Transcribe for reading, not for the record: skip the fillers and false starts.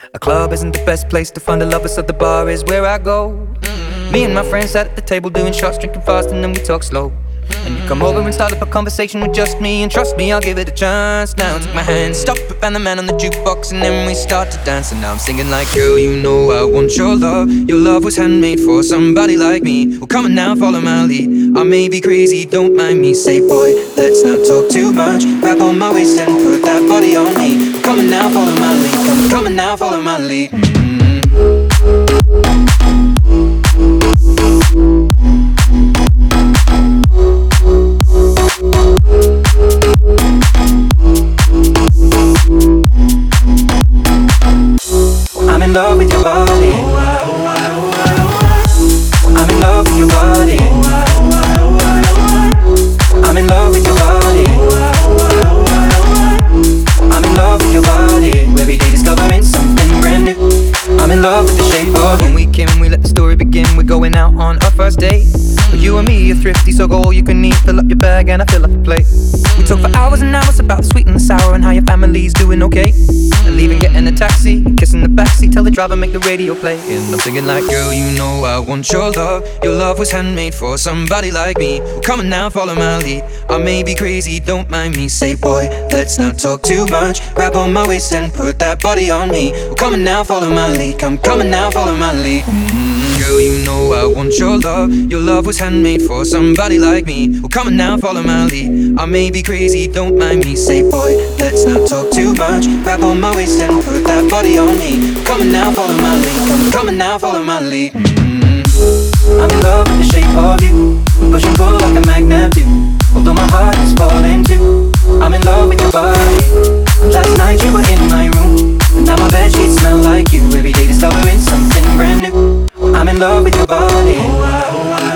A club isn't the best place to find the lovers, so the bar is where I go. Me and my friends sat at the table doing shots, drinking fast, and then we talk slow. And you come over and start up a conversation with just me, and trust me, I'll give it a chance. Now take my hand, stop it, and the man on the jukebox, and then we start to dance. And now I'm singing like, girl, you know I want your love. Your love was handmade for somebody like me. Well, come on now, follow my lead. I may be crazy, don't mind me. Say, boy, let's not talk too much. Grab on my waist and put that body on me. Come on now, follow my lead. Come on now, follow my lead. I'm in love with your body. I'm in love with your body. I'm in love with your body. I'm in love with your body. Every day discovering something brand new. I'm in love with the shape of you. When we came, we let the story begin. We're going out on our first date. But you and me are thrifty, so go all you can eat. Fill up your bag and I fill up your plate. We talk for hours and hours about the sweet and the sour and how your family's doing okay. And leaving, getting a taxi, kissing the backseat, tell the driver make the radio play. And I'm singing like, girl, you know I want your love. Your love was handmade for somebody like me. Well, come on now, follow my lead. I may be crazy, don't mind me. Say, boy, let's not talk too much. Grab on my waist and put that body on me. Well, come on now, follow my lead. Come on now, follow my lead. Girl, you know I want your love. Your love was handmade for somebody like me. Well, come on now, follow my lead. I may be crazy, don't mind me. Say, boy, let's not talk too much. Grab on my waist and put that body on me. Come on now, follow my lead. Come on now, follow my lead. I'm in love with the shape of you. Push and pull like a magnet do. Although my heart is falling too. I'm in love with your body. Last night you were in my room, and now my bedsheets smell like you. Every day discovering something brand new. I'm in love with your body.